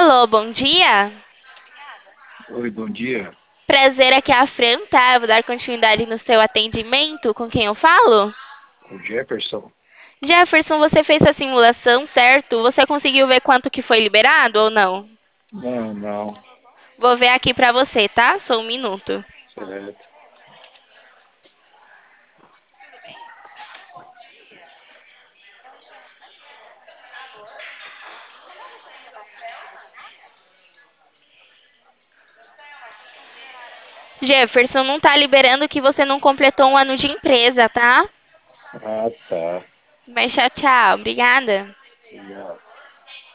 Alô, bom dia. Oi, bom dia. Prazer, aqui é a Fran, tá? Eu vou dar continuidade no seu atendimento. Com quem eu falo? O Jefferson? Jefferson, você fez a simulação, certo? Você conseguiu ver quanto que foi liberado ou não? Não, não. Vou ver aqui pra você, tá? Só um minuto. Certo. Jefferson, não tá liberando que você não completou um ano de empresa, tá? Ah, tá. Mas tchau, tchau. Obrigada. Obrigado.